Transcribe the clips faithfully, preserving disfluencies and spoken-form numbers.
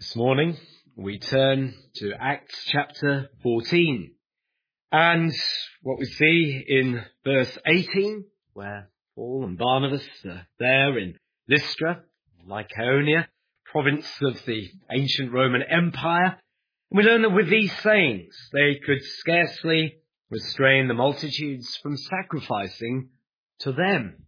This morning we turn to Acts chapter fourteen, and what we see in verse eighteen, where Paul and Barnabas are there in Lystra, Lycaonia, province of the ancient Roman Empire, and we learn that with these sayings they could scarcely restrain the multitudes from sacrificing to them.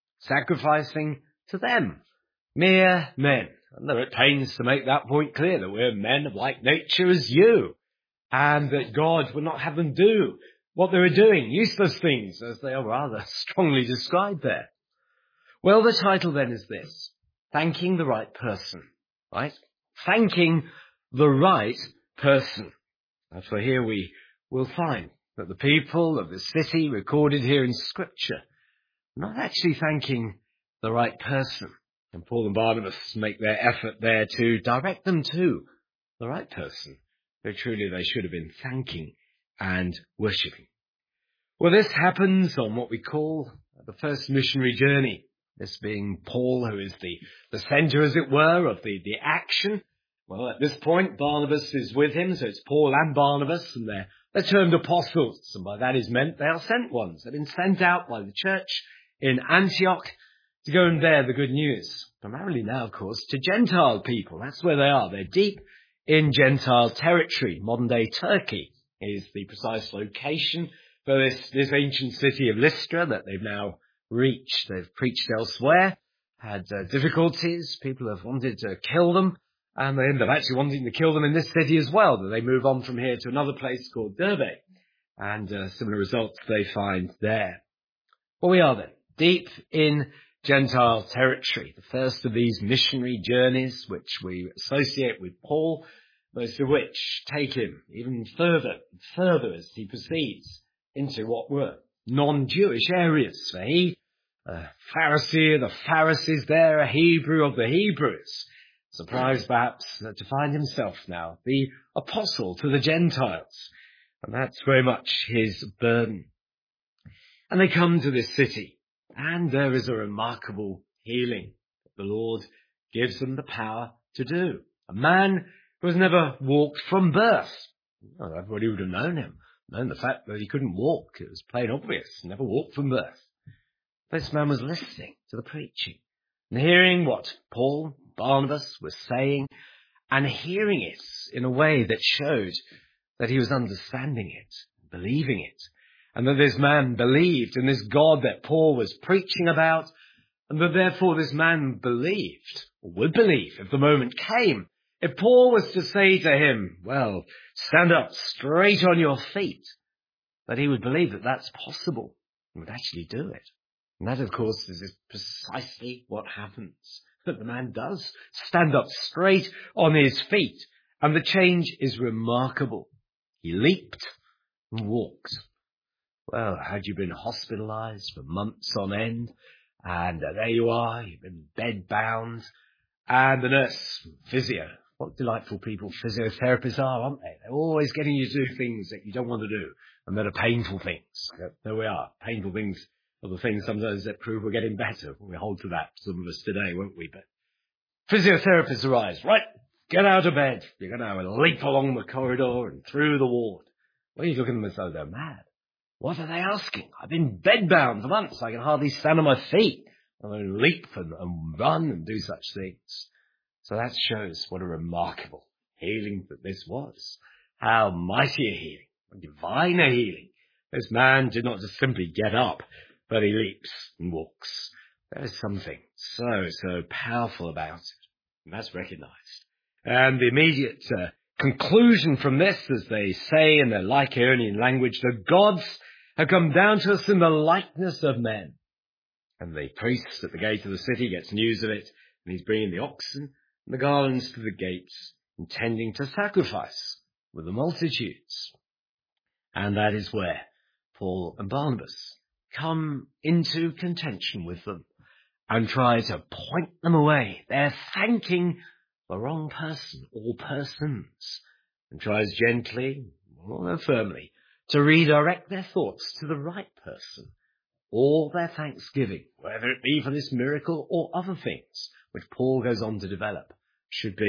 Sacrificing to them. Mere men. And they're at pains to make that point clear, that we're men of like nature as you, and that God would not have them do what they were doing, useless things, as they are rather strongly described there. Well, the title then is this: Thanking the Right Person, right? Thanking the right person. And for here we will find that the people of the city recorded here in Scripture are not actually thanking the right person. And Paul and Barnabas make their effort there to direct them to the right person, who truly they should have been thanking and worshipping. Well, this happens on what we call the first missionary journey, this being Paul, who is the, the centre, as it were, of the, the action. Well, at this point, Barnabas is with him, so it's Paul and Barnabas, and they're, they're termed apostles, and by that is meant they are sent ones. They've been sent out by the church in Antioch to go and bear the good news, primarily now, of course, to Gentile people. That's where they are. They're deep in Gentile territory. Modern-day Turkey is the precise location for this, this ancient city of Lystra that they've now reached. They've preached elsewhere, had uh, difficulties. People have wanted to kill them, and they end up actually wanting to kill them in this city as well. That they move on from here to another place called Derbe, and uh, similar results they find there. Well, we are then deep in Gentile territory, the first of these missionary journeys which we associate with Paul, most of which take him even further and further as he proceeds into what were non-Jewish areas. For he, a Pharisee of the Pharisees there, a Hebrew of the Hebrews, surprised perhaps to find himself now the apostle to the Gentiles. And that's very much his burden. And they come to this city. And there is a remarkable healing that the Lord gives them the power to do. A man who has never walked from birth. Well, everybody would have known him. Known the fact that he couldn't walk. It was plain obvious. Never walked from birth. This man was listening to the preaching and hearing what Paul, Barnabas were saying, and hearing it in a way that showed that he was understanding it, believing it. And that this man believed in this God that Paul was preaching about, and that therefore this man believed, or would believe if the moment came. If Paul was to say to him, well, stand up straight on your feet, that he would believe that that's possible and would actually do it. And that, of course, is precisely what happens. That the man does stand up straight on his feet, and the change is remarkable. He leaped and walked. Well, had you been hospitalized for months on end, and uh, there you are, you've been bed-bound, and the nurse, physio, what delightful people physiotherapists are, aren't they? They're always getting you to do things that you don't want to do, and that are painful things. There we are. Painful things are the things sometimes that prove we're getting better. We hold to that, some of us today, won't we? But physiotherapists arise, right, get out of bed. You're going to leap along the corridor and through the ward. Well, you look at them as though they're mad. What are they asking? I've been bedbound for months. I can hardly stand on my feet. I'm going to leap and, and run and do such things. So that shows what a remarkable healing that this was. How mighty a healing, a divine a healing. This man did not just simply get up, but he leaps and walks. There is something so, so powerful about it. And that's recognized. And the immediate uh, conclusion from this, as they say in their Lycaonian language, the gods have come down to us in the likeness of men. And the priest at the gate of the city gets news of it, and he's bringing the oxen and the garlands to the gates, intending to sacrifice with the multitudes. And that is where Paul and Barnabas come into contention with them and try to point them away. They're thanking the wrong person, or persons, and tries gently, or firmly, to redirect their thoughts to the right person, or their thanksgiving, whether it be for this miracle or other things, which Paul goes on to develop, should be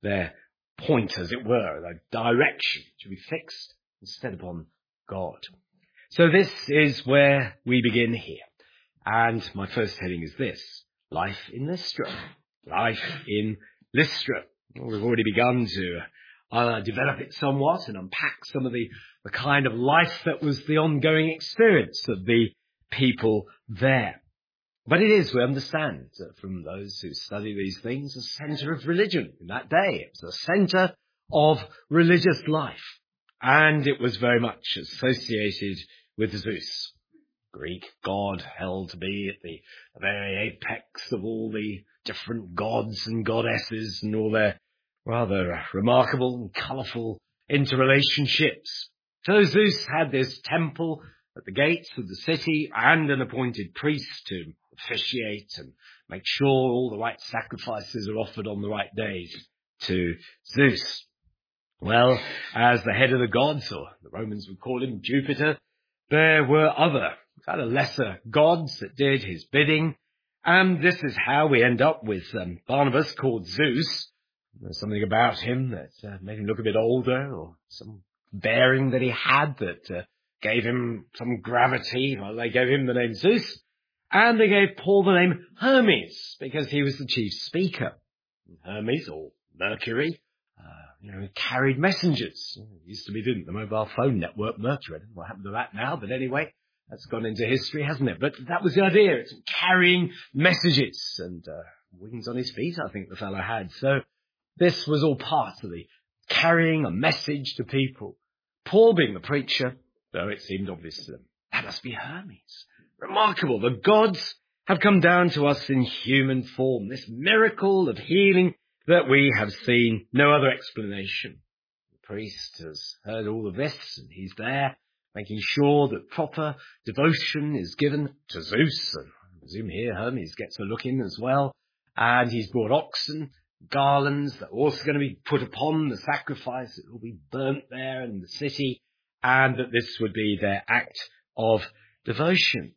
their point, as it were, their direction should be fixed instead upon God. So this is where we begin here. And my first heading is this: life in Lystra. Life in Lystra. Well, we've already begun to uh, develop it somewhat and unpack some of the, the kind of life that was the ongoing experience of the people there. But it is, we understand uh, from those who study these things, a centre of religion in that day. It was a centre of religious life. And it was very much associated with Zeus, Greek god held to be at the very apex of all the different gods and goddesses and all their rather remarkable and colourful interrelationships. So Zeus had this temple at the gates of the city and an appointed priest to officiate and make sure all the right sacrifices are offered on the right days to Zeus. Well, as the head of the gods, or the Romans would call him Jupiter, there were other kind of lesser gods that did his bidding. And this is how we end up with um, Barnabas called Zeus. There's something about him that uh, made him look a bit older, or some bearing that he had that uh, gave him some gravity. Well, they gave him the name Zeus. And they gave Paul the name Hermes because he was the chief speaker. Hermes, or Mercury, uh, you know, carried messengers. It used to be, didn't the mobile phone network Mercury? I don't know what happened to that now, but anyway, that's gone into history, hasn't it? But that was the idea. It's carrying messages, and uh, wings on his feet, I think the fellow had. So this was all part of the carrying a message to people. Paul being the preacher, though it seemed obvious to them, that must be Hermes. Remarkable. The gods have come down to us in human form. This miracle of healing that we have seen, no other explanation. The priest has heard all of this, and he's there making sure that proper devotion is given to Zeus. And I presume here Hermes gets a look in as well. And he's brought oxen, garlands that are also going to be put upon the sacrifice. It will be burnt there in the city, and that this would be their act of devotion.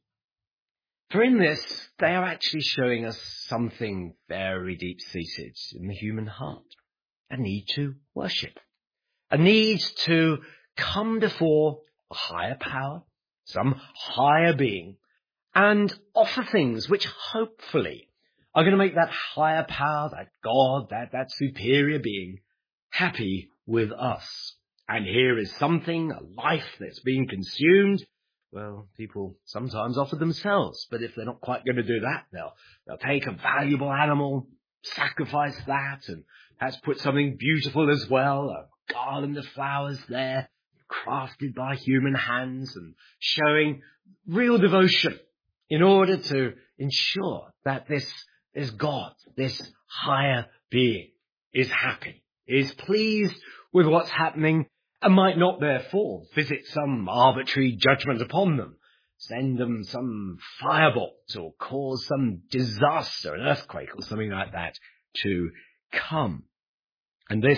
For in this, they are actually showing us something very deep-seated in the human heart. A need to worship. A need to come before a higher power, some higher being, and offer things which hopefully are going to make that higher power, that God, that, that superior being, happy with us. And here is something, a life that's being consumed. Well, people sometimes offer themselves, but if they're not quite going to do that, they'll, they'll take a valuable animal, sacrifice that, and perhaps put something beautiful as well, a garland of flowers there, crafted by human hands, and showing real devotion in order to ensure that this, this God, this higher being, is happy, is pleased with what's happening, and might not therefore visit some arbitrary judgment upon them, send them some firebolt, or cause some disaster, an earthquake or something like that, to come. And this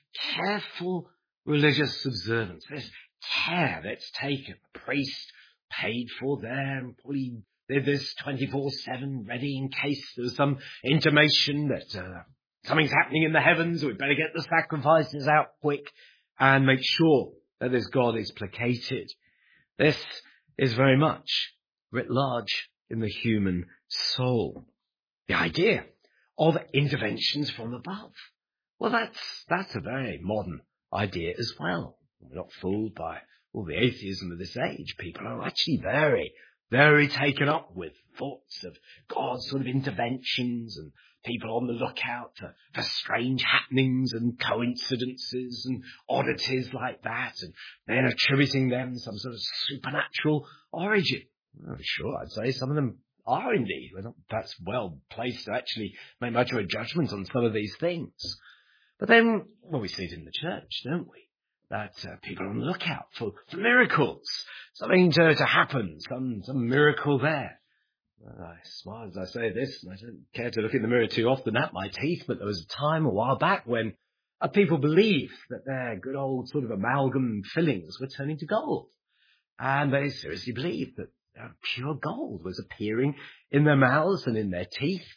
careful religious observance, this care that's taken, the priest paid for there, and probably did this twenty-four seven, ready in case there's some intimation that uh, something's happening in the heavens, we'd better get the sacrifices out quick and make sure that this God is placated. This is very much writ large in the human soul. The idea of interventions from above. Well, that's, that's a very modern idea as well. We're not fooled by all the atheism of this age. People are actually very, very taken up with thoughts of God's sort of interventions, and people on the lookout for, for strange happenings and coincidences and oddities like that, and then attributing them some sort of supernatural origin. Well, sure, I'd say some of them are indeed. We're not perhaps well placed to actually make much of a judgment on some of these things. But then, well, we see it in the church, don't we? That uh, people are on the lookout for, for miracles, something to, to happen, some, some miracle there. Well, I smile as I say this, and I don't care to look in the mirror too often at my teeth, but there was a time a while back when uh, people believed that their good old sort of amalgam fillings were turning to gold. And they seriously believed that uh, pure gold was appearing in their mouths and in their teeth.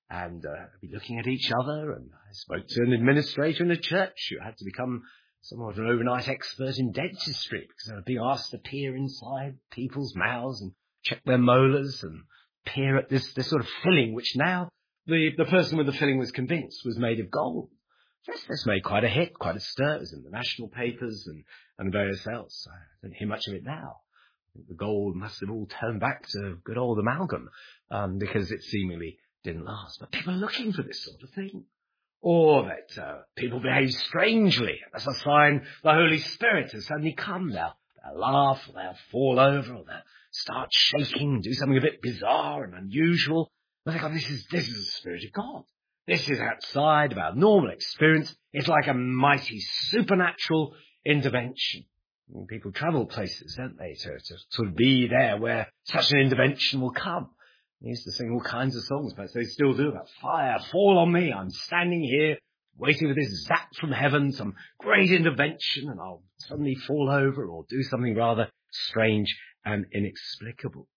and uh, be looking at each other. And I spoke to an administrator in a church who had to become somewhat of an overnight expert in dentistry because they were being asked to peer inside people's mouths and check their molars and peer at this, this sort of filling, which now the, the person with the filling was convinced was made of gold. This, this made quite a hit, quite a stir. It was in the national papers and, and various else. I don't hear much of it now. I think the gold must have all turned back to good old amalgam um, because it seemingly didn't last. But people are looking for this sort of thing. Or that uh, people behave strangely. That's a sign the Holy Spirit has suddenly come. They'll, they'll laugh, or they'll fall over, or they'll start shaking, do something a bit bizarre and unusual. And they go, this is, this is the Spirit of God. This is outside of our normal experience. It's like a mighty supernatural intervention. And people travel places, don't they, to, to sort of be there where such an intervention will come. They used to sing all kinds of songs, but they still do, about fire, fall on me. I'm standing here waiting for this zap from heaven, some great intervention, and I'll suddenly fall over or do something rather strange and inexplicable.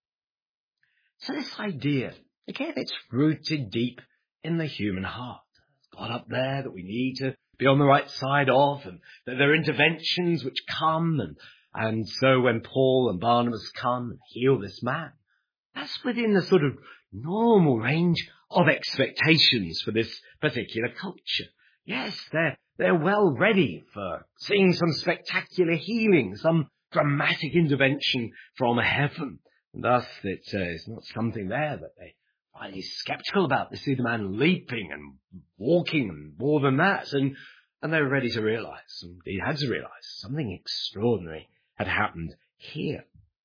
So this idea, again, it's rooted deep in the human heart. God up there that we need to be on the right side of, and that there are interventions which come, and, and so when Paul and Barnabas come and heal this man, that's within the sort of normal range of expectations for this particular culture. Yes, they're, they're well ready for seeing some spectacular healing, some dramatic intervention from heaven. And thus, it uh, is not something there that they are highly skeptical about. They see the man leaping and walking and more than that. And, and they're ready to realize, indeed had to realize, something extraordinary had happened here.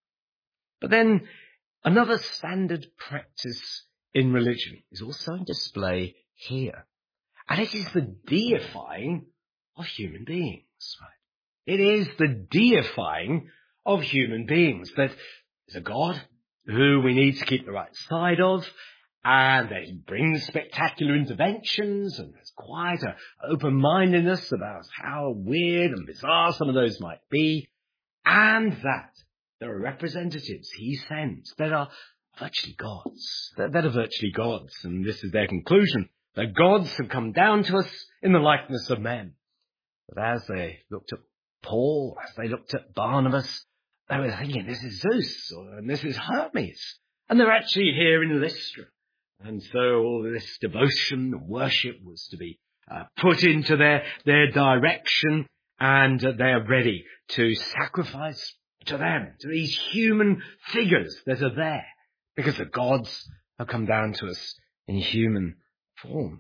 But then, another standard practice in religion is also on display here. And it is the deifying of human beings. Right? It is the deifying of human beings. That is a God who we need to keep the right side of, and that he brings spectacular interventions, and there's quite an open-mindedness about how weird and bizarre some of those might be, and that there are representatives he sends that are virtually gods. That, that are virtually gods. And this is their conclusion. That gods have come down to us in the likeness of men. But as they looked at Paul, as they looked at Barnabas, they were thinking, this is Zeus, or, and this is Hermes. And they're actually here in Lystra. And so all this devotion and worship was to be uh, put into their, their direction, and uh, they are ready to sacrifice to them, to these human figures that are there, because the gods have come down to us in human form.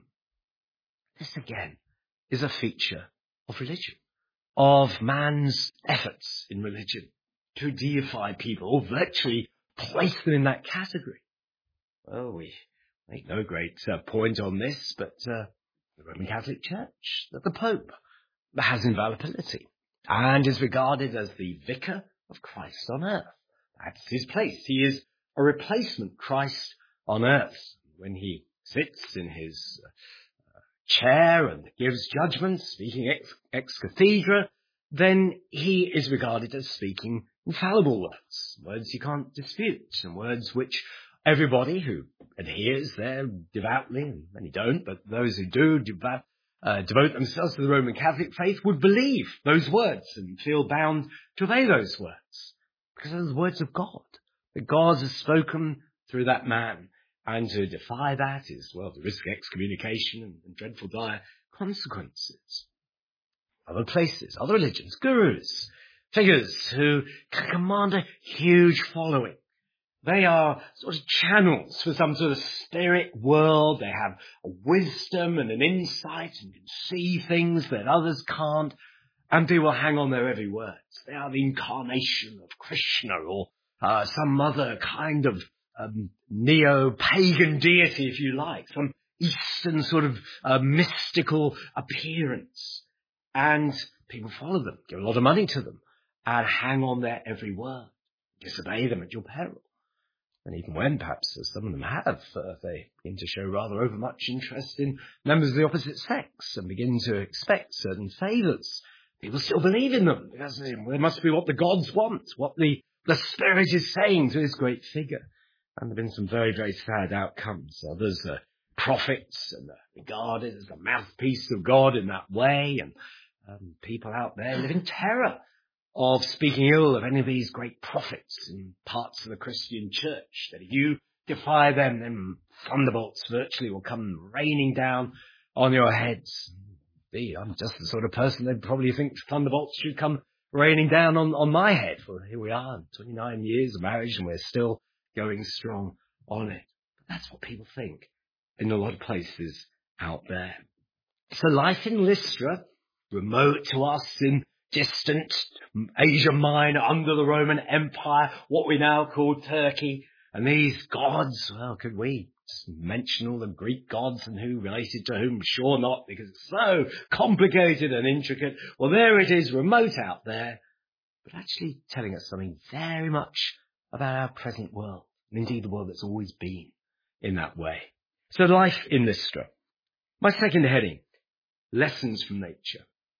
This again is a feature of religion, of man's efforts in religion to deify people, or virtually place them in that category. Well, we make no great uh, point on this, but uh, the Roman Catholic Church, that the Pope has infallibility and is regarded as the vicar of Christ on earth. That's his place. He is a replacement Christ on earth. When he sits in his uh, chair and gives judgment, speaking ex, ex cathedra, then he is regarded as speaking infallible words, words you can't dispute, and words which everybody who adheres there devoutly, and many don't, but those who do devout, Uh, devote themselves to the Roman Catholic faith would believe those words and feel bound to obey those words, because they're the words of God, that God has spoken through that man, and to defy that is, well, to risk excommunication and, and dreadful dire consequences. Other places, other religions, gurus, figures who can command a huge following. They are sort of channels for some sort of spirit world. They have a wisdom and an insight and can see things that others can't. And people hang on their every word. They are the incarnation of Krishna or uh, some other kind of um, neo-pagan deity, if you like. Some Eastern sort of uh, mystical appearance. And people follow them, give a lot of money to them, and hang on their every word. Disobey them at your peril. And even when, perhaps, as some of them have, uh, they begin to show rather overmuch interest in members of the opposite sex and begin to expect certain favours, people still believe in them, because it must be what the gods want, what the, the Spirit is saying to this great figure. And there have been some very, very sad outcomes. Others are prophets and are regarded as the mouthpiece of God in that way. And um, people out there live in terror of speaking ill of any of these great prophets in parts of the Christian church, that if you defy them, then thunderbolts virtually will come raining down on your heads. Indeed, I'm just the sort of person they'd probably think thunderbolts should come raining down on, on my head. Well, here we are, twenty-nine years of marriage, and we're still going strong on it. But that's what people think in a lot of places out there. So life in Lystra, remote to us in distant Asia Minor under the Roman Empire, what we now call Turkey, and these gods, well, could we mention all the Greek gods and who related to whom? Sure not, because it's so complicated and intricate. Well, there it is, remote out there, but actually telling us something very much about our present world, and indeed the world that's always been in that way. So life in Lystra. My second heading, lessons from nature.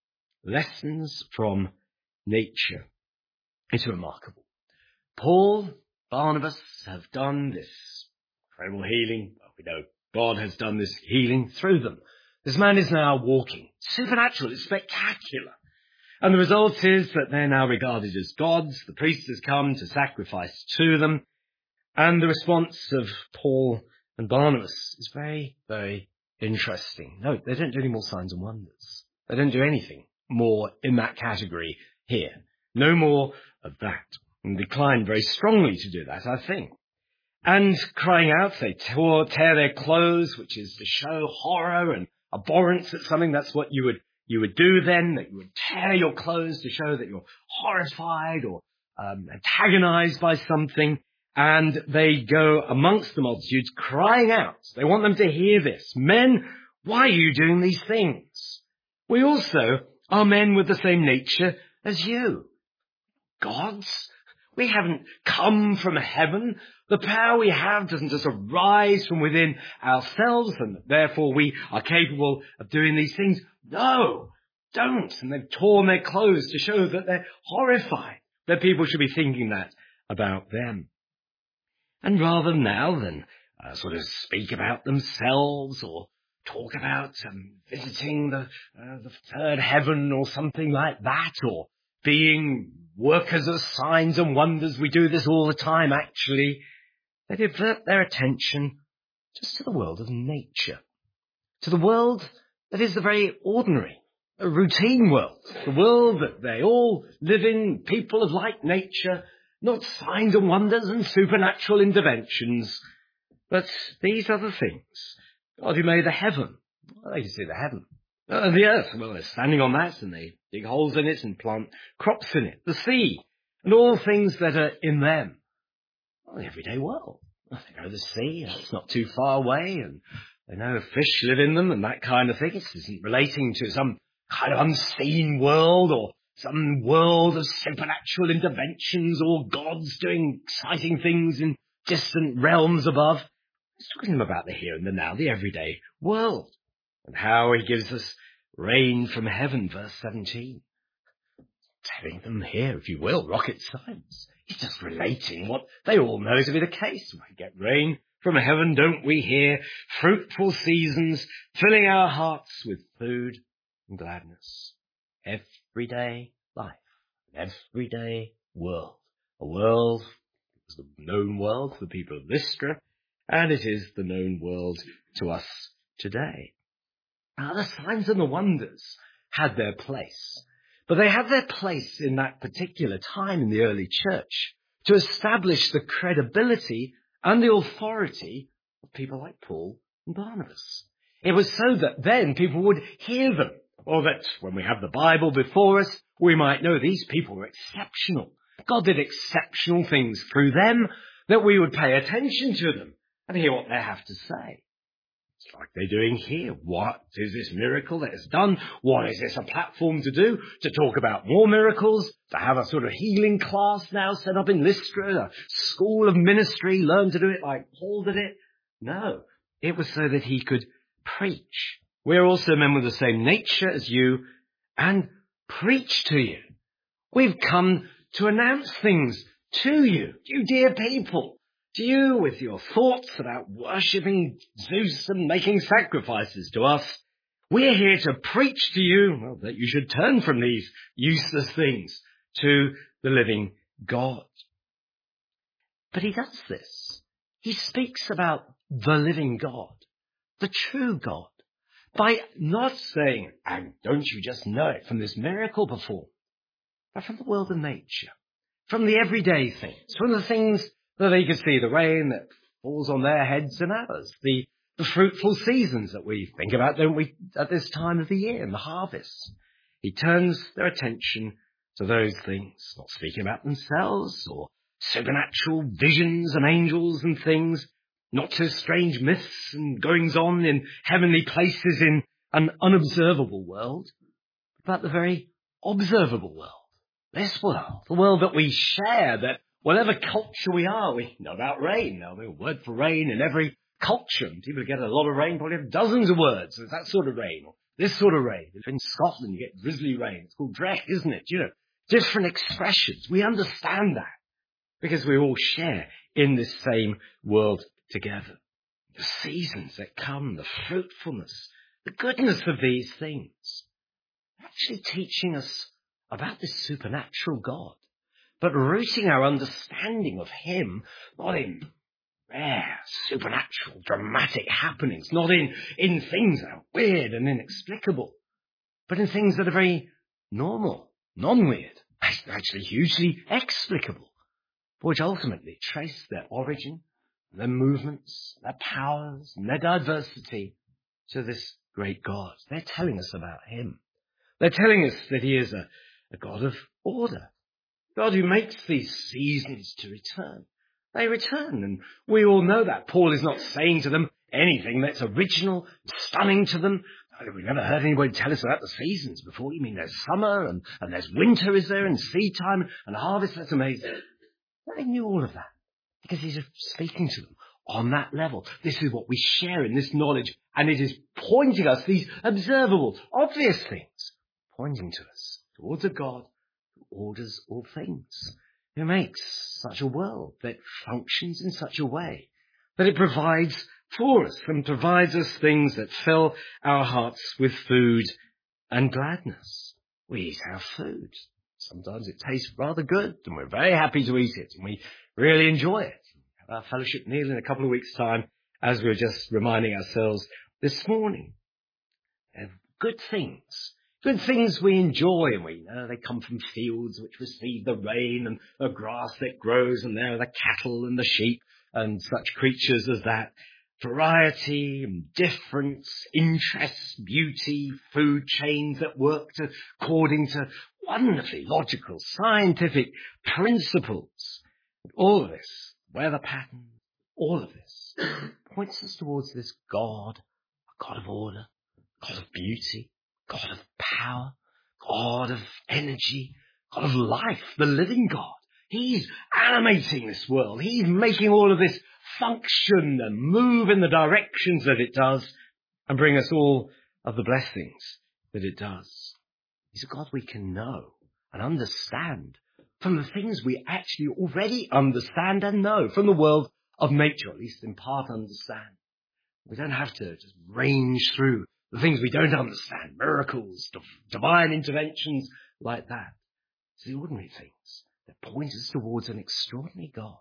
Lessons from nature. It's remarkable. Paul, Barnabas have done this incredible healing. Well, we know God has done this healing through them. This man is now walking. Supernatural. It's spectacular. And the result is that they're now regarded as gods. The priest has come to sacrifice to them. And the response of Paul and Barnabas is very, very interesting. No, they don't do any more signs and wonders. They don't do anything more in that category here. No more of that. And declined very strongly to do that, I think. And crying out, they tore, tear their clothes, which is to show horror and abhorrence at something. That's what you would you would do then, that you would tear your clothes to show that you're horrified or um, antagonized by something. And they go amongst the multitudes crying out. They want them to hear this. Men, why are you doing these things? We also are men with the same nature as you. Gods? We haven't come from heaven. The power we have doesn't just arise from within ourselves, and therefore we are capable of doing these things. No, don't. And they've torn their clothes to show that they're horrified, that people should be thinking that about them. And rather now than uh, sort of speak about themselves or talk about um, visiting the, uh, the third heaven or something like that, or being workers of signs and wonders, we do this all the time actually, they divert their attention just to the world of nature, to the world that is the very ordinary, a routine world, the world that they all live in, people of like nature, not signs and wonders and supernatural interventions, but these other things. God who made the heaven, well, they can see the heaven. Uh, the earth, well, they're standing on that and they dig holes in it and plant crops in it. The sea and all things that are in them. Well, the everyday world. Well, they know the sea, it's not too far away, and they know fish live in them and that kind of thing. It isn't relating to some kind of unseen world or some world of supernatural interventions or gods doing exciting things in distant realms above. It's talking to them about the here and the now, the everyday world. And how he gives us rain from heaven, verse seventeen. Telling them here, if you will, rocket science. He's just relating what they all know to be the case. We get rain from heaven, don't we, here? Fruitful seasons, filling our hearts with food and gladness. Everyday life, an everyday world. A world, it's the known world to the people of Lystra, and it is the known world to us today. Now, the signs and the wonders had their place, but they had their place in that particular time in the early church to establish the credibility and the authority of people like Paul and Barnabas. It was so that then people would hear them, or that when we have the Bible before us, we might know these people were exceptional. God did exceptional things through them, that we would pay attention to them and hear what they have to say. It's like they're doing here. What is this miracle that is done? What is this a platform to do? To talk about more miracles? To have a sort of healing class now set up in Lystra? A school of ministry? Learn to do it like Paul did it? No. It was so that he could preach. We're also men with the same nature as you and preach to you. We've come to announce things to you, you dear people. to you with your thoughts about worshipping Zeus and making sacrifices to us. We're here to preach to you, well, that you should turn from these useless things to the living God. But he does this. He speaks about the living God, the true God, by not saying, and don't you just know it from this miracle performed, but from the world of nature, from the everyday things, from the things that they could see, the rain that falls on their heads and ours, the, the fruitful seasons that we think about, don't we, at this time of the year, and the harvest. He turns their attention to those things, not speaking about themselves or supernatural visions and angels and things, not to strange myths and goings-on in heavenly places in an unobservable world, but the very observable world, this world, the world that we share, that whatever culture we are, we know about rain. Now, there's a word for rain in every culture. People who get a lot of rain probably have dozens of words. There's that sort of rain, or this sort of rain. If in Scotland you get drizzly rain, it's called dreck, isn't it? You know, different expressions. We understand that because we all share in this same world together. The seasons that come, the fruitfulness, the goodness of these things, actually teaching us about this supernatural God, but rooting our understanding of him not in rare, supernatural, dramatic happenings, not in, in things that are weird and inexplicable, but in things that are very normal, non-weird, actually hugely explicable, which ultimately trace their origin, their movements, their powers, and their diversity to this great God. They're telling us about him. They're telling us that he is a, a God of order, God who makes these seasons to return. They return, and we all know that. Paul is not saying to them anything that's original, stunning to them. We've never heard anybody tell us about the seasons before. You mean there's summer, and, and there's winter, is there, and seed time, and harvest? That's amazing. They knew all of that because he's speaking to them on that level. This is what we share in this knowledge, and it is pointing us, these observable, obvious things, pointing to us towards a God who orders all things, who makes such a world that functions in such a way that it provides for us and provides us things that fill our hearts with food and gladness. We eat our food. Sometimes it tastes rather good, and we're very happy to eat it, and we really enjoy it. Have our fellowship meal in a couple of weeks' time, as we were just reminding ourselves this morning. They're good things. Good things we enjoy, and we know they come from fields which receive the rain and the grass that grows, and there are the cattle and the sheep and such creatures as that. Variety and difference, interests, beauty, food chains that work to, according to wonderfully logical, scientific principles. All of this, weather patterns, all of this points us towards this God, a God of order, God of beauty, God of power, God of energy, God of life, the living God. He's animating this world. He's making all of this function and move in the directions that it does and bring us all of the blessings that it does. He's a God we can know and understand from the things we actually already understand and know from the world of nature, at least in part understand. We don't have to just range through the things we don't understand, miracles, divine interventions like that. It's the ordinary things that point us towards an extraordinary God.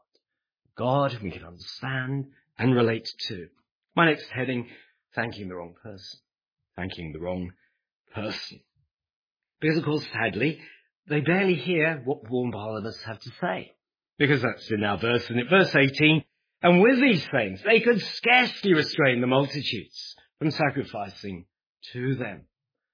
God whom we can understand and relate to. My next heading, thanking the wrong person. Thanking the wrong person. Because, of course, sadly, they barely hear what Paul and Barnabas have to say. Because that's in our verse, isn't it? Verse eighteen. And with these things, they could scarcely restrain the multitudes from sacrificing to them.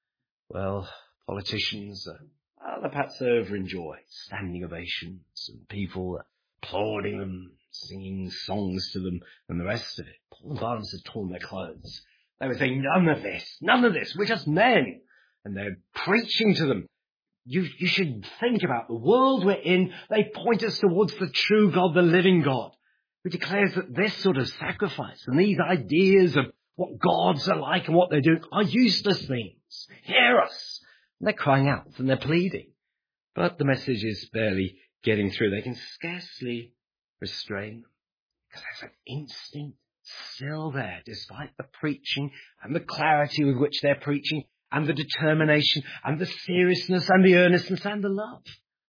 Well, politicians are uh, perhaps overenjoy standing ovations and people applauding them, singing songs to them, and the rest of it. Paul and Barnabas had torn their clothes. They were saying, none of this, none of this, we're just men. And they're preaching to them. You, you should think about the world we're in. They point us towards the true God, the living God, who declares that this sort of sacrifice and these ideas of what gods are like and what they're doing are useless things. Hear us. And they're crying out and they're pleading. But the message is barely getting through. They can scarcely restrain them. Because there's an instinct still there, despite the preaching and the clarity with which they're preaching and the determination and the seriousness and the earnestness and the love.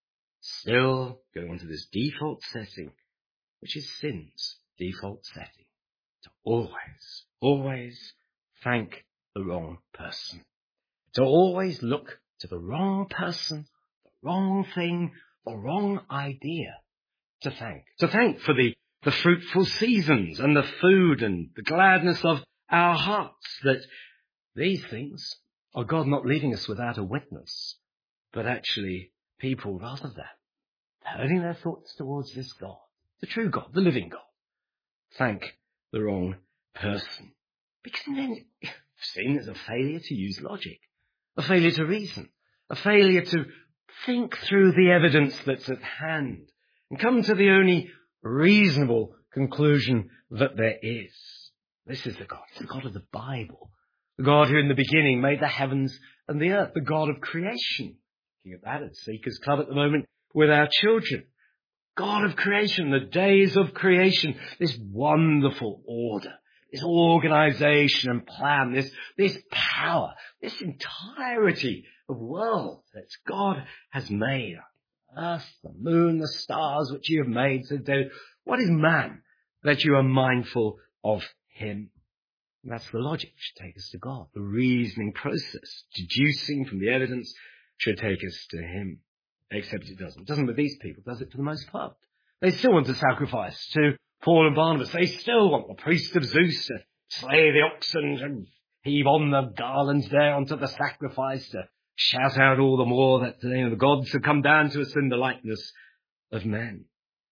Still go on to this default setting, which is sin's default setting. To always, always thank the wrong person. To always look to the wrong person, the wrong thing, the wrong idea to thank. To thank for the, the fruitful seasons and the food and the gladness of our hearts, that these things are God not leaving us without a witness, but actually people rather than turning their thoughts towards this God, the true God, the living God, thank the wrong person. Because then sin is a failure to use logic, a failure to reason, a failure to think through the evidence that's at hand and come to the only reasonable conclusion that there is. This is the God, it's the God of the Bible, the God who in the beginning made the heavens and the earth, the God of creation. Looking at that at Seekers Club at the moment with our children. God of creation, the days of creation, this wonderful order, this organization and plan, this, this power, this entirety of world that God has made. Earth, the moon, the stars which you have made. So what is man that you are mindful of him? And that's the logic should take us to God. The reasoning process, deducing from the evidence, should take us to him. Except it doesn't. It doesn't with these people, does it, for the most part? They still want to sacrifice to Paul and Barnabas. They still want the priest of Zeus to slay the oxen and heave on the garlands there onto the sacrifice, to shout out all the more that you know, the gods have come down to us in the likeness of men.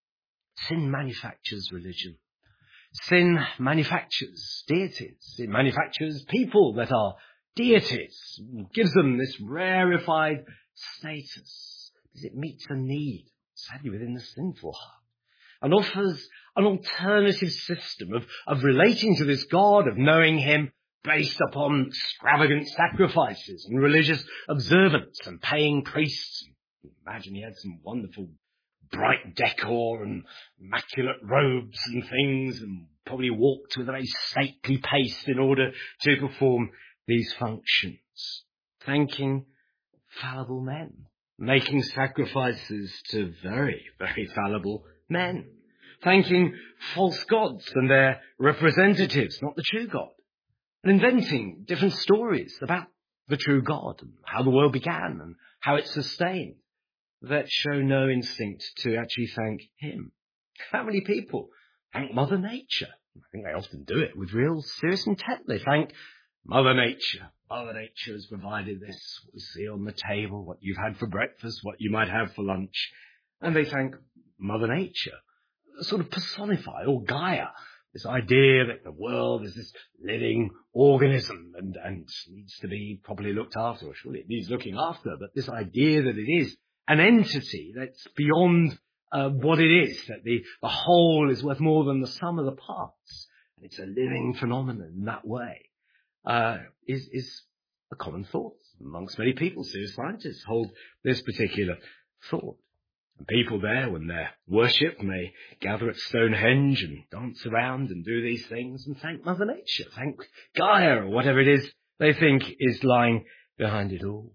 Sin manufactures religion. Sin manufactures deities. It manufactures people that are deities. It gives them this rarefied status. Because it meets a need, sadly, within the sinful heart, and offers an alternative system of, of relating to this God, of knowing him based upon extravagant sacrifices and religious observance and paying priests. Imagine he had some wonderful bright decor and immaculate robes and things, and probably walked with a very stately pace in order to perform these functions. Thanking fallible men. Making sacrifices to very, very fallible men. Thanking false gods and their representatives, not the true God. And inventing different stories about the true God and how the world began and how it's sustained that show no instinct to actually thank him. How many people thank Mother Nature? I think they often do it with real serious intent. They thank Mother Nature. Mother Nature has provided this, what we see on the table, what you've had for breakfast, what you might have for lunch. And they thank Mother Nature, sort of personify, or Gaia, this idea that the world is this living organism and, and needs to be properly looked after, or surely it needs looking after, but this idea that it is an entity that's beyond uh, what it is, that the, the whole is worth more than the sum of the parts, and it's a living phenomenon in that way. Uh, is, is a common thought amongst many people. Serious scientists hold this particular thought. And people there, when they're worshipped, may gather at Stonehenge and dance around and do these things and thank Mother Nature, thank Gaia, or whatever it is they think is lying behind it all.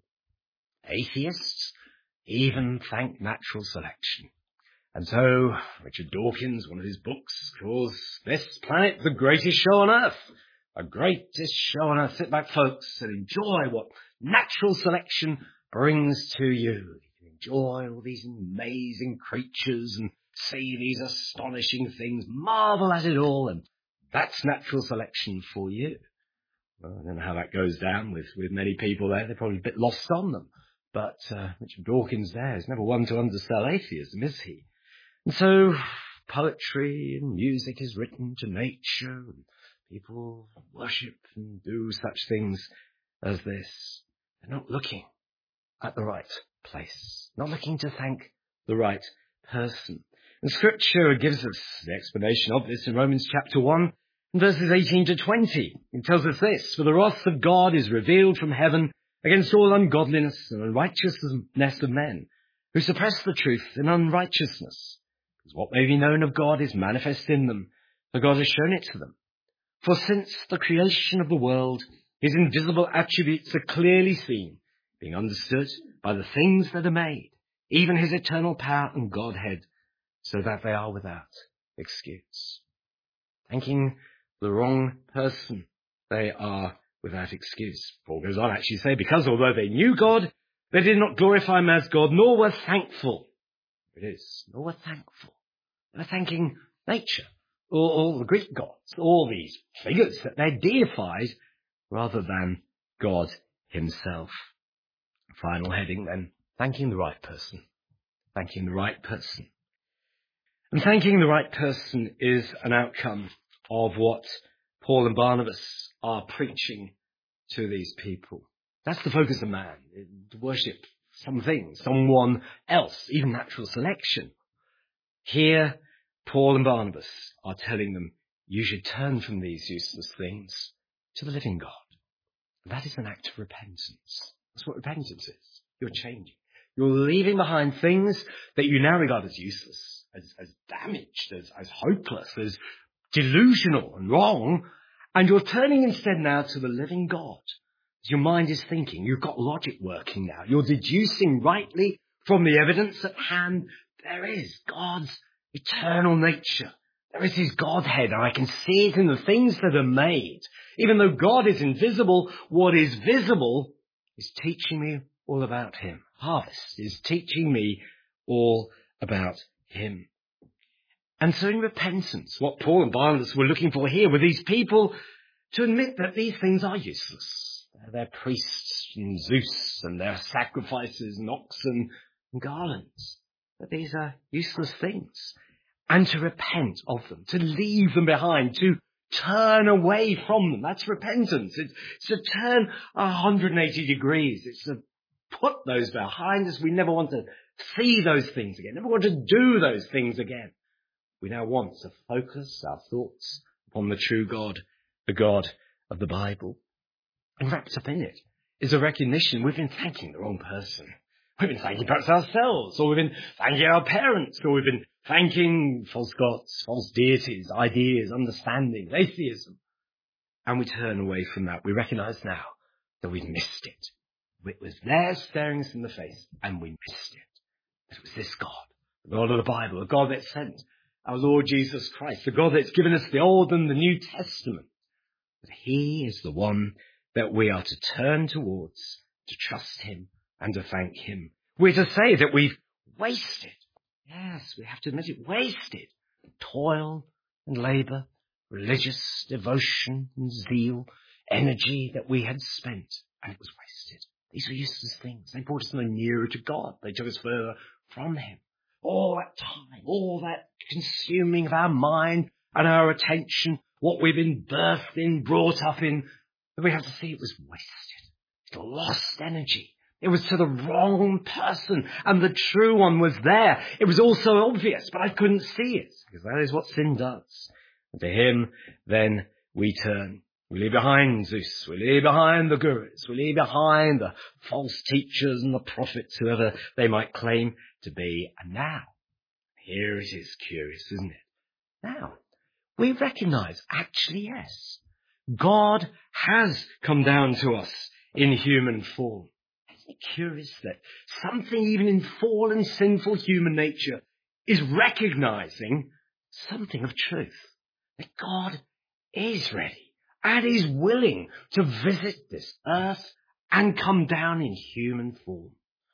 Atheists even thank natural selection. And so Richard Dawkins, one of his books, calls this planet the greatest show on earth. A greatest show on earth. Sit back, folks, and enjoy what natural selection brings to you. You can enjoy all these amazing creatures and see these astonishing things, marvel at it all, and that's natural selection for you. Well, I don't know how that goes down with, with many people there. They're probably a bit lost on them. But uh, Richard Dawkins there is never one to undersell atheism, is he? And so poetry and music is written to nature, and people worship and do such things as this. They're not looking at the right place, not looking to thank the right person. And Scripture gives us the explanation of this in Romans chapter one, in verses eighteen to twenty. It tells us this: "For the wrath of God is revealed from heaven against all ungodliness and unrighteousness of men, who suppress the truth in unrighteousness. Because what may be known of God is manifest in them, for God has shown it to them. For since the creation of the world, his invisible attributes are clearly seen, being understood by the things that are made, even his eternal power and Godhead, so that they are without excuse. Thanking the wrong person, they are without excuse. Paul goes on actually to say, because although they knew God, they did not glorify him as God, nor were thankful. It is, nor were thankful. They were thanking nature, or all the Greek gods, all these figures that they deified, rather than God himself. Final heading then, thanking the right person. Thanking the right person. And thanking the right person is an outcome of what Paul and Barnabas are preaching to these people. That's the focus of man, to worship something, someone else, even natural selection. Here, Paul and Barnabas are telling them, you should turn from these useless things to the living God. That is an act of repentance. That's what repentance is. You're changing. You're leaving behind things that you now regard as useless, as, as damaged, as, as hopeless, as delusional and wrong, and you're turning instead now to the living God. As your mind is thinking, you've got logic working now. You're deducing rightly from the evidence at hand. There is God's eternal nature. There is his Godhead, and I can see it in the things that are made. Even though God is invisible, what is visible is teaching me all about him. Harvest is teaching me all about him. And so in repentance, what Paul and Barnabas were looking for here were these people to admit that these things are useless. They're priests and Zeus, and their sacrifices and oxen and garlands. That these are useless things. And to repent of them, to leave them behind, to turn away from them. That's repentance. It's, it's to turn one hundred eighty degrees. It's to put those behind us. We never want to see those things again. Never want to do those things again. We now want to focus our thoughts upon the true God, the God of the Bible. And wrapped up in it is a recognition we've been thanking the wrong person. We've been thanking perhaps ourselves, or we've been thanking our parents, or we've been thanking false gods, false deities, ideas, understandings, atheism. And we turn away from that. We recognize now that we've missed it. It was there staring us in the face, and we missed it. It was this God, the God of the Bible, the God that sent our Lord Jesus Christ, the God that's given us the Old and the New Testament. But he is the one that we are to turn towards, to trust him, and to thank him. We're to say that we've wasted. Yes, we have to admit it, wasted. Toil and labour, religious devotion and zeal, energy that we had spent, and it was wasted. These were useless things. They brought us no nearer to God. They took us further from him. All that time, all that consuming of our mind and our attention, what we've been birthed in, brought up in, we have to see it was wasted. It lost energy. It was to the wrong person, and the true one was there. It was also obvious, but I couldn't see it, because that is what sin does. And to him, then, we turn. We leave behind Zeus. We leave behind the gurus. We leave behind the false teachers and the prophets, whoever they might claim to be. And now, here it is curious, isn't it? Now, we recognize, actually, yes, God has come down to us in human form. Isn't it curious that something even in fallen, sinful human nature is recognizing something of truth? That God is ready and is willing to visit this earth and come down in human form.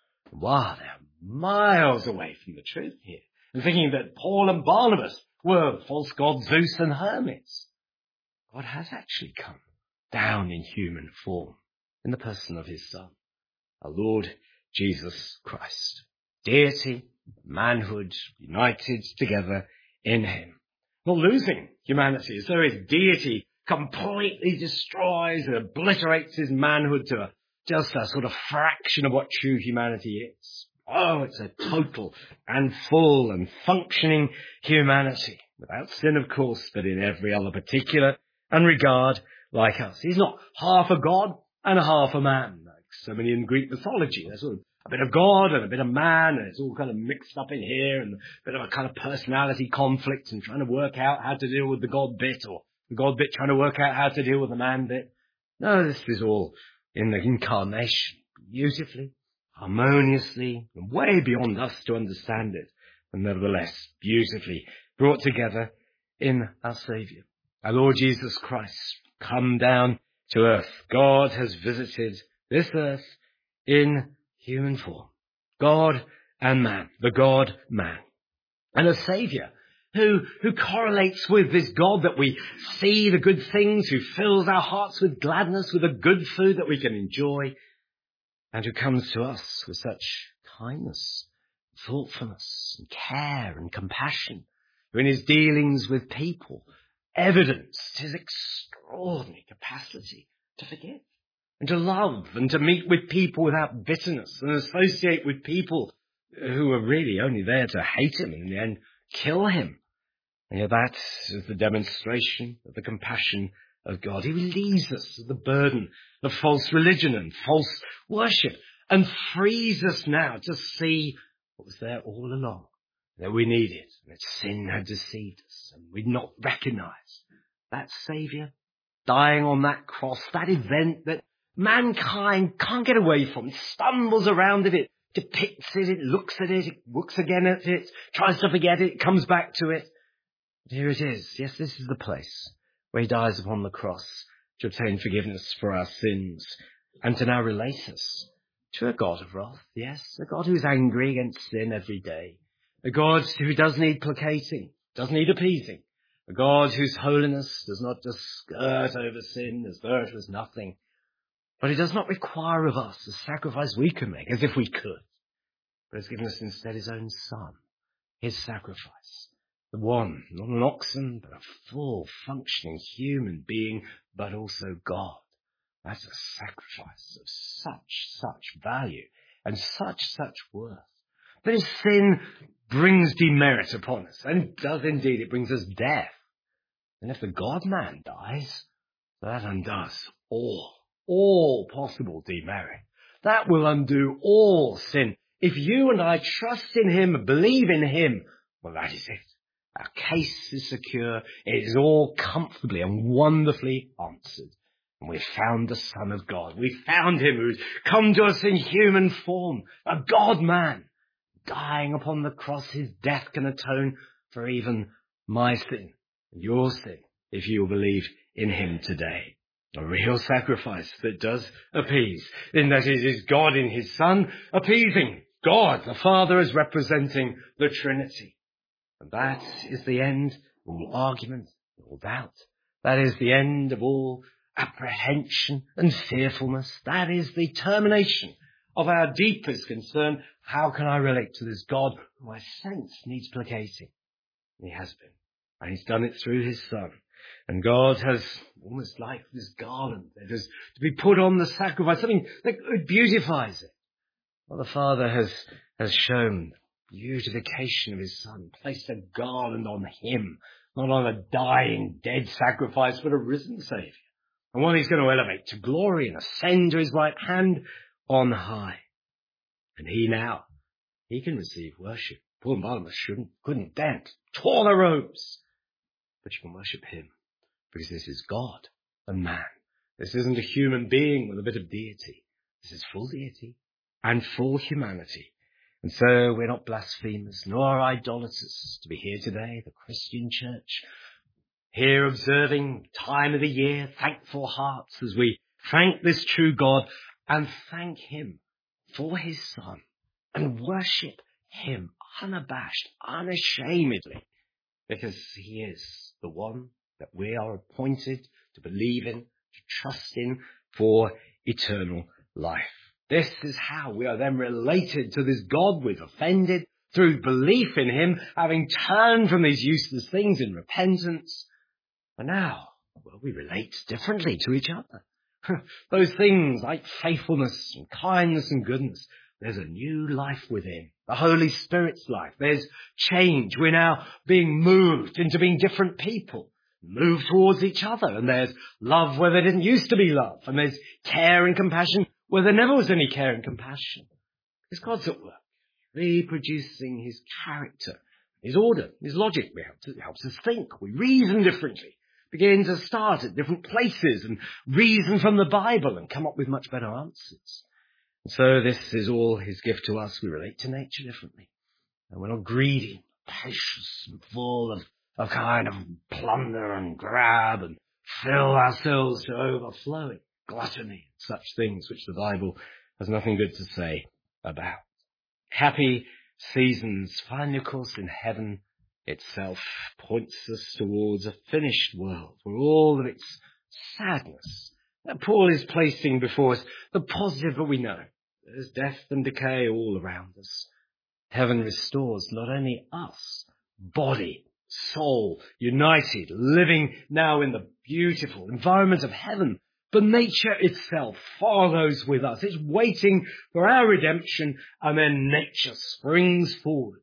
Wow, they're miles away from the truth here. And thinking that Paul and Barnabas were false gods, Zeus and Hermes. God has actually come down in human form in the person of his Son, our Lord Jesus Christ. Deity, manhood, united together in him. Not losing humanity, as though his deity completely destroys and obliterates his manhood to a, just a sort of fraction of what true humanity is. Oh, it's a total and full and functioning humanity, without sin, of course, but in every other particular and regard like us. He's not half a God and half a man, so many in Greek mythology. There's sort of a bit of God and a bit of man, and it's all kind of mixed up in here, and a bit of a kind of personality conflict and trying to work out how to deal with the God bit, or the God bit trying to work out how to deal with the man bit. No, this is all in the incarnation, beautifully, harmoniously, and way beyond us to understand it, and nevertheless beautifully brought together in our Saviour, our Lord Jesus Christ, come down to earth. God has visited this earth in human form. God and man, the God-man. And a Saviour who, who correlates with this God that we see the good things, who fills our hearts with gladness, with the good food that we can enjoy, and who comes to us with such kindness, thoughtfulness, and care and compassion, who in his dealings with people evidenced his extraordinary capacity to forgive and to love and to meet with people without bitterness and associate with people who are really only there to hate him and in the end kill him. And yet that is the demonstration of the compassion of God. He relieves us of the burden of false religion and false worship and frees us now to see what was there all along, that we needed, and that sin had deceived us, and we'd not recognized that Saviour dying on that cross, that event that mankind can't get away from. It stumbles around it, it depicts it, it looks at it, it looks again at it, tries to forget it, it comes back to it. But here it is. Yes, this is the place where he dies upon the cross to obtain forgiveness for our sins and to now relate us to a God of wrath. Yes, a God who's angry against sin every day. A God who does need placating, does need appeasing. A God whose holiness does not just skirt over sin as though it was nothing. But he does not require of us a sacrifice we can make, as if we could. But has given us instead his own Son, his sacrifice. The one, not an oxen, but a full, functioning human being, but also God. That's a sacrifice of such, such value and such, such worth. But if sin brings demerit upon us, and it does indeed, it brings us death, then if the God-man dies, that undoes all, all possible demerit. That will undo all sin. If you and I trust in him, believe in him, well, that is it. Our case is secure. It is all comfortably and wonderfully answered. And we've found the Son of God. We found him who's come to us in human form, a God-man, dying upon the cross. His death can atone for even my sin and your sin, if you believe in him today. A real sacrifice that does appease, in that it is God in his Son appeasing God, the Father, as representing the Trinity. And that is the end of all argument, all doubt. That is the end of all apprehension and fearfulness. That is the termination of our deepest concern. How can I relate to this God who I sense needs placating? And he has been. And he's done it through his Son. And God has, almost like this garland that is to be put on the sacrifice, something that beautifies it. Well, the Father has, has shown beautification of his Son, placed a garland on him, not on a dying, dead sacrifice, but a risen Saviour. And one he's going to elevate to glory and ascend to his right hand on high. And he now, he can receive worship. Paul and Barnabas shouldn't, couldn't dent, tore their robes. But you can worship him, because this is God and man. This isn't a human being with a bit of deity. This is full deity and full humanity. And so we're not blasphemers, nor idolaters to be here today, the Christian church, here observing time of the year, thankful hearts as we thank this true God and thank him for his Son and worship him unabashed, unashamedly, because he is the one that we are appointed to believe in, to trust in for eternal life. This is how we are then related to this God we've offended through belief in him, having turned from these useless things in repentance. And now, well, we relate differently to each other. Those things like faithfulness and kindness and goodness, there's a new life within, the Holy Spirit's life. There's change. We're now being moved into being different people, moved towards each other. And there's love where there didn't used to be love. And there's care and compassion where there never was any care and compassion. Because God's at work, reproducing his character, his order, his logic. It helps us think. We reason differently, begin to start at different places and reason from the Bible and come up with much better answers. And so this is all his gift to us. We relate to nature differently. And we're not greedy, capricious, and full of, of kind of plunder and grab and fill ourselves to overflowing, gluttony, such things which the Bible has nothing good to say about. Happy seasons, finally, of course, in heaven itself points us towards a finished world where all of its sadness that Paul is placing before us, the positive that we know, there's death and decay all around us. Heaven restores not only us, body, soul, united, living now in the beautiful environment of heaven, but nature itself follows with us. It's waiting for our redemption, and then nature springs forward.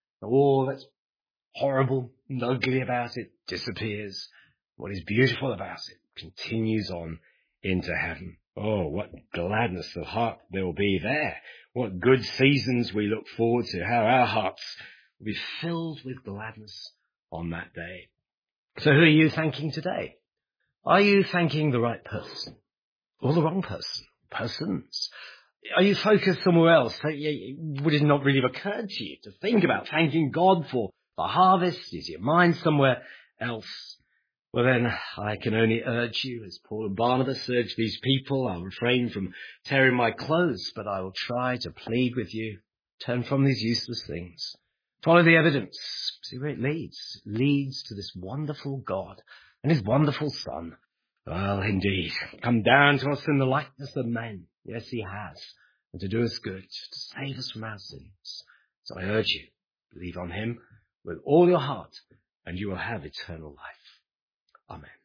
All that's horrible and ugly about it disappears. What is beautiful about it continues on into heaven. Oh, what gladness of heart there will be there. What good seasons we look forward to. How our hearts will be filled with gladness on that day. So who are you thanking today? Are you thanking the right person or the wrong person? Persons? Are you focused somewhere else? Would it not really have occurred to you to think about thanking God for the harvest? Is your mind somewhere else? Well then, I can only urge you, as Paul and Barnabas urged these people, I'll refrain from tearing my clothes, but I will try to plead with you. Turn from these useless things. Follow the evidence. See where it leads. It leads to this wonderful God and his wonderful Son. Well, indeed, come down to us in the likeness of men. Yes, he has. And to do us good, to save us from our sins. So I urge you, believe on him with all your heart, and you will have eternal life. Amen.